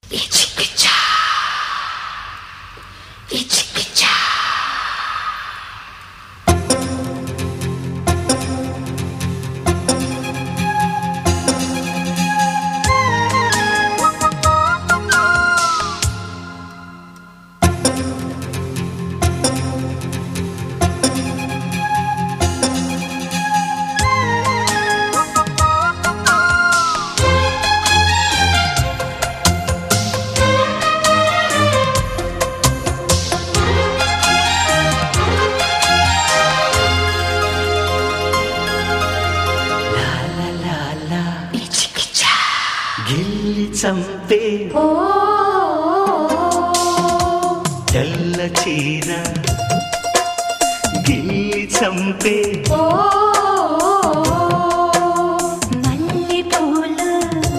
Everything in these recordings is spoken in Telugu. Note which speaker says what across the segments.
Speaker 1: గిల్లి చంపే తెల్ల చీర గిల్లి చంపే
Speaker 2: మల్లె పూలు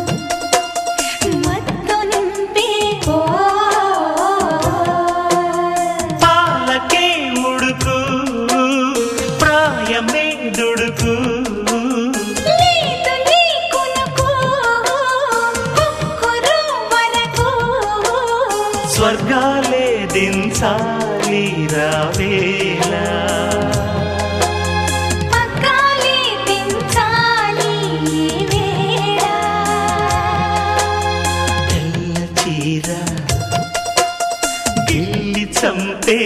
Speaker 2: మత్తు నింపే
Speaker 1: పాలకే ఉడుకు ప్రాయమే దుడుకు స్వర్గాలే దించాలి రావేలా
Speaker 2: పక్కాలే దించాలి వేళ
Speaker 1: తెల్ల చీర గిల్లి చంపే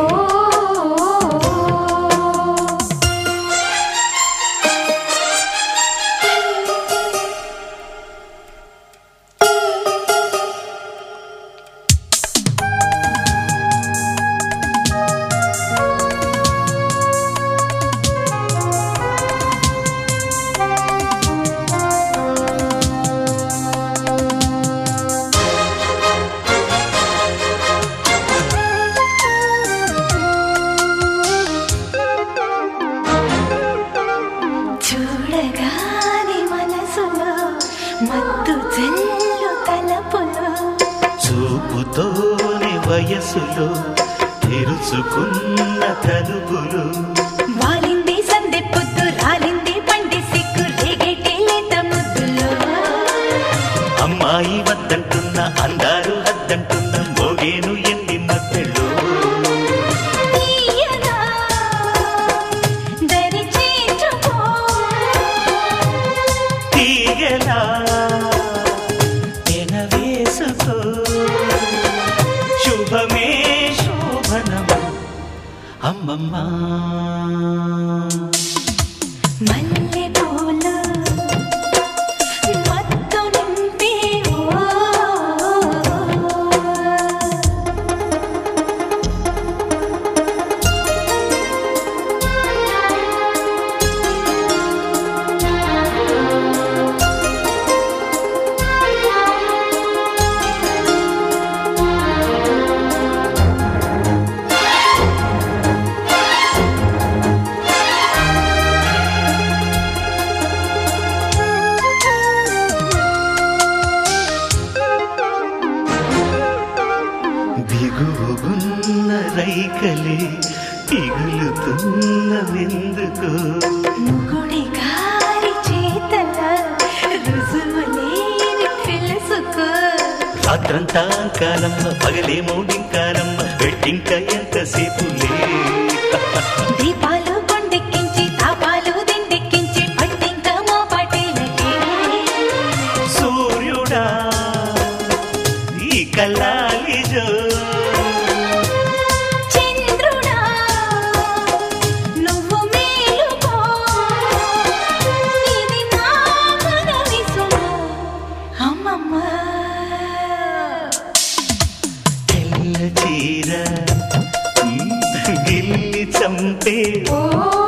Speaker 2: చూడగానే మనసులో మత్తు జల్లు తలపులో
Speaker 1: చూపుతోనే వయసులో తెరుచుకున్న తలుపులు
Speaker 2: వాలింది సందె పొద్దు రాలింది పండి సిగ్గు రేగేటి లేత ముద్దులో
Speaker 1: అమ్మాయి వద్దంటున్న అందారు వద్దంటున్న మోగేను ఎన్ని మద్దెళ్ళు
Speaker 2: తీయగా దరి చేర్చుకో
Speaker 1: తీగలా ఎనవేసుకో శుభమే శోభనము అమ్మమ్మ
Speaker 2: మల్లె పూలు మత్తు నింపే
Speaker 1: దిగువగున్న రైకలే పిగులుతున్న వెందుకు
Speaker 2: ముగుడి గారి చేతల రుజువులేని తెలుసుకో
Speaker 1: రాత్రంతా కాలమ్మ పగలే మౌడింకాలమ్మ పెట్టింక ఎంతసేపులే
Speaker 2: దీపాలు కొండెక్కించి తాపాలు దిండెక్కించి పట్టింక మా పటేలకి
Speaker 1: సూర్యుడా ఈ కల్లాలి జో
Speaker 2: చంద్రుడా నువ్వు మేలుకో ఇది నా మనవి సుమ అమ్మమ్మ
Speaker 1: తెల్ల చీర గిల్లి చంపే
Speaker 2: ఓ